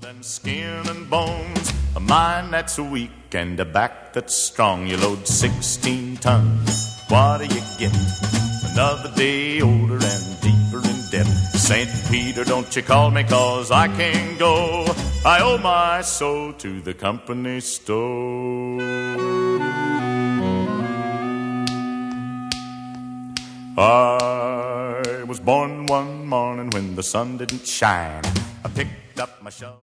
and skin and bones, a mind that's weak and a back that's strong. You load 16 tons, what do you get? Another day older and deeper in debt. St. Peter, don't you call me, 'cause I can't go. I owe my soul to the company store. I was born one morning when the sun didn't shine. I picked up my shovel.